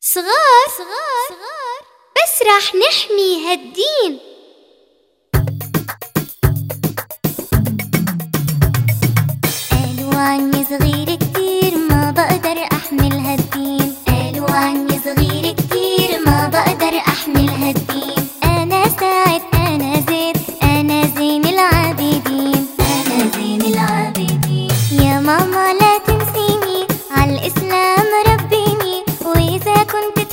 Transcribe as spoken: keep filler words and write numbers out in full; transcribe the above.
صغار صغار صغار بس راح نحمي هالدين. قالوا عني صغير كتير ما بقدر أحمل هالدين. قالوا عني صغير كتير ما بقدر أحمل هالدين. أنا سعد أنا زيد أنا زين العابدين. أنا زين العابدين. يا ماما لا تنسيني عالإسلام ربيني، وإذا كنت